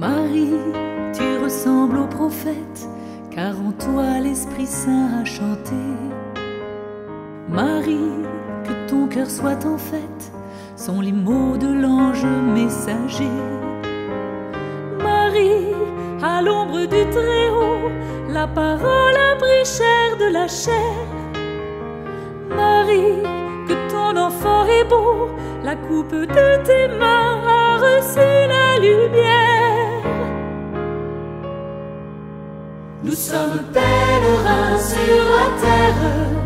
Marie, tu ressembles au prophète, car en toi l'Esprit Saint a chanté. Marie, que ton cœur soit en fête, sont les mots de l'ange messager. Marie, à l'ombre du Très-Haut, la parole a pris chair de la chair. Marie, que ton enfant est beau, la coupe de tes mains a reçu la lumière. Nous sommes pèlerins sur la terre,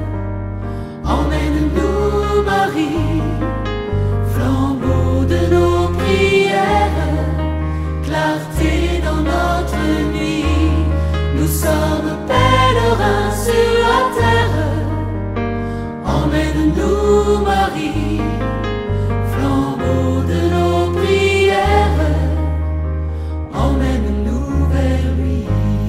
emmène-nous Marie, flambeau de nos prières, clarté dans notre nuit. Nous sommes pèlerins sur la terre, emmène-nous Marie, flambeau de nos prières, emmène-nous vers lui.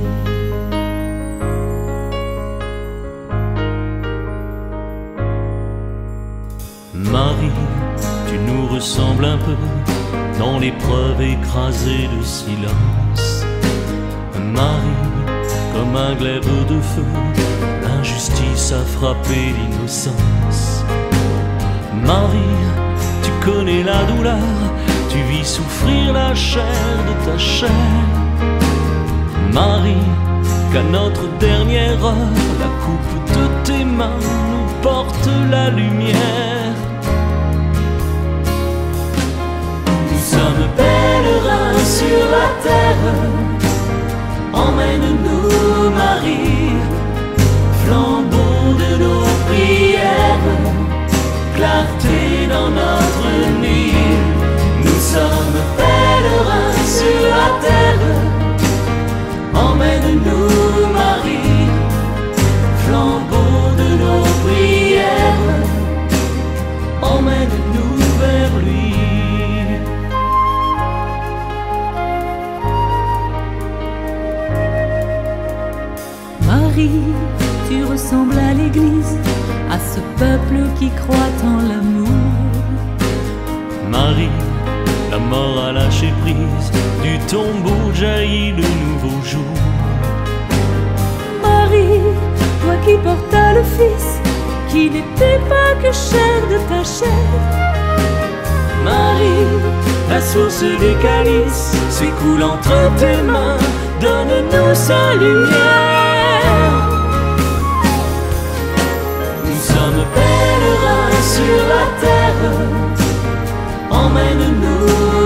Marie, tu nous ressembles un peu dans l'épreuve écrasée de silence. Marie, comme un glaive de feu, l'injustice a frappé l'innocence. Marie, tu connais la douleur, tu vis souffrir la chair de ta chair. Marie, qu'à notre dernière heure, la coupe de tes mains nous porte la lumière. Nous sommes pèlerins sur la terre, emmène-nous Marie, flambeau de nos prières, clarté dans notre nuit. Nous sommes pèlerins sur la terre, emmène-nous Marie, flambeau de nos prières, emmène-nous vers lui. Marie, tu ressembles à l'Église, à ce peuple qui croit en l'amour. Marie, la mort a lâché prise, du tombeau jaillit le nouveau jour. Marie, toi qui portas le Fils, qui n'était pas que chair de ta chair. Marie, la source des calices s'écoule entre tes mains, donne-nous sa lumière. Nous sommes pèlerins sur la terre, emmène-nous